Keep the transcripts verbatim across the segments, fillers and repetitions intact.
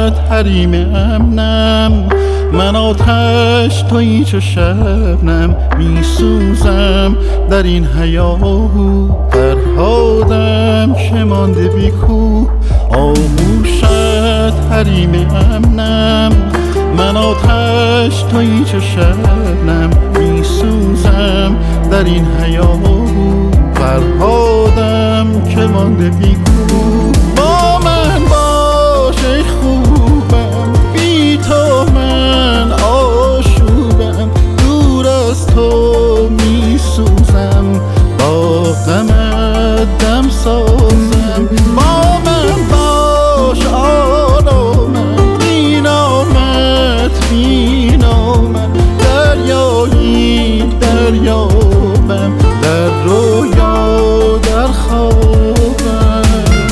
حریم امنم، من آتش تویی چو شبنم، می سوزم در این هیاهو. فرهادم که مانده بی کوه، آغوشت حریم امنم، من آتش تویی چو شبنم، می سوزم در این هیاهو. فرهادم که مانده بی کوه، با من باش ای خوبم، بی تو من آشوبم، دور از تو می سوزم، با غمت دم سازم. با من باش آرامم، بی نامت بی نامم، دریایی دریابم، در رویا در خوابم.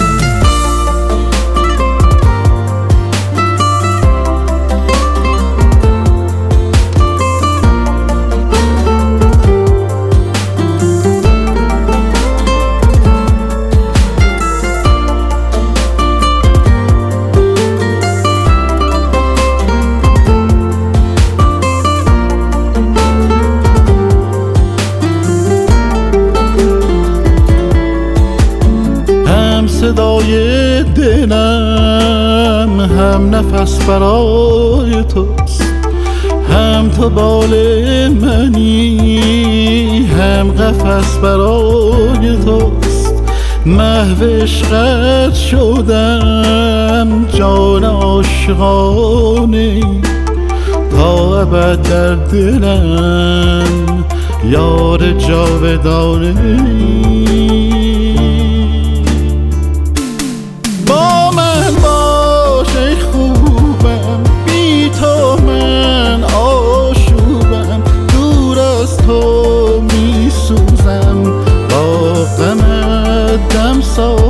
صدای دلم هم نفس برای توست، هم تو بال منی هم قفس برای توست. محو عشقت شدم جان عاشقانه، تا ابد در دلم یار جاودانه. با من باش ای خوبم، بی تو من آشوبم، دور از تو می سوزم، با غمت دم سازم.